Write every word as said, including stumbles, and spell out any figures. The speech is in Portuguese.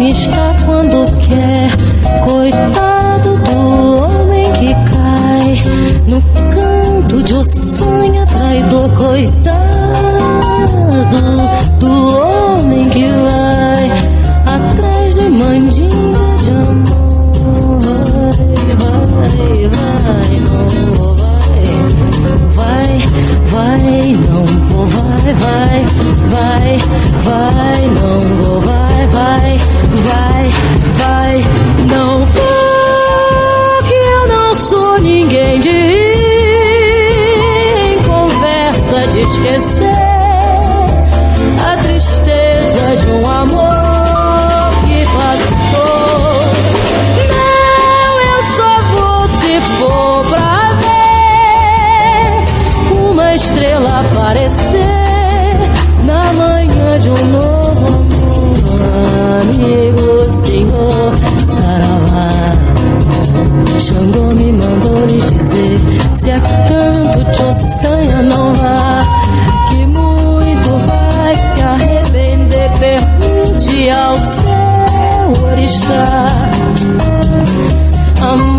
homem está quando quer. Coitado do homem que cai no canto de ossanha traidor. Coitado do homem que vai atrás de mandinga de amor. Vai, vai, não vai, vai, não vou, vai, vai, vai, vai, não vou, vai, vai, vai, vai, não vou, que eu não sou ninguém de ir em conversa de esquecer a tristeza de um amor que passou. Não, eu só vou se for pra ver uma estrela aparecer na manhã de um novo amor. Amigo, senhor, saravá, Xangô me mandou lhe dizer: se a canto de ossanha não vá, que muito vai se arrepender. Pergunte ao seu orixá. Amor